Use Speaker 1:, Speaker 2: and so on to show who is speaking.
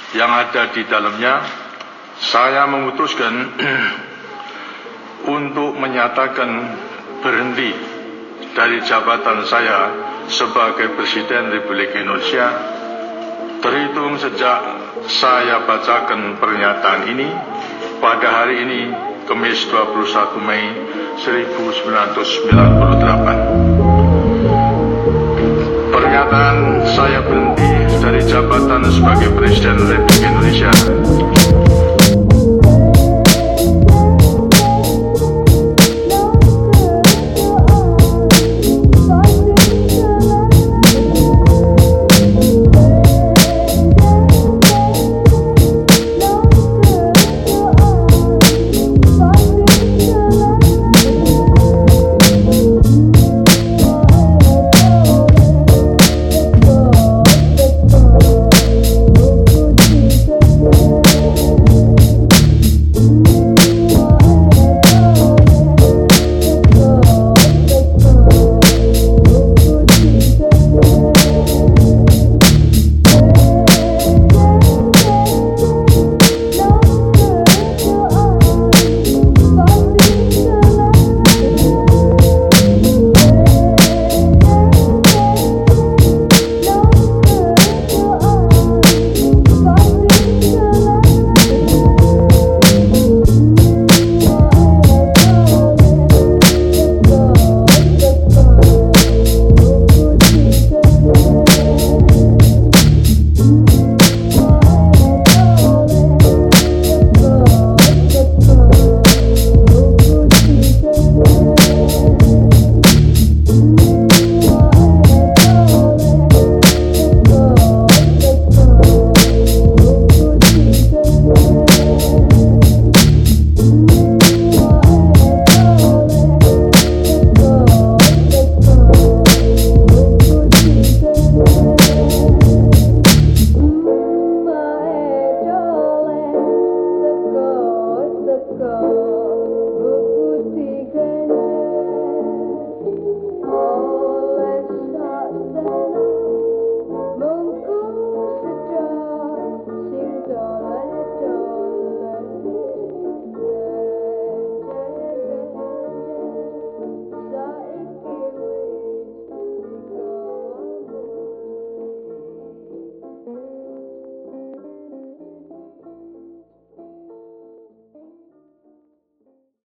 Speaker 1: yang ada di dalamnya, saya memutuskan untuk menyatakan berhenti dari jabatan saya sebagai Presiden Republik Indonesia terhitung sejak saya bacakan pernyataan ini pada hari ini, Kamis 21 Mei 1998. Pernyataan saya berhenti dari jabatan sebagai Presiden Republik Indonesia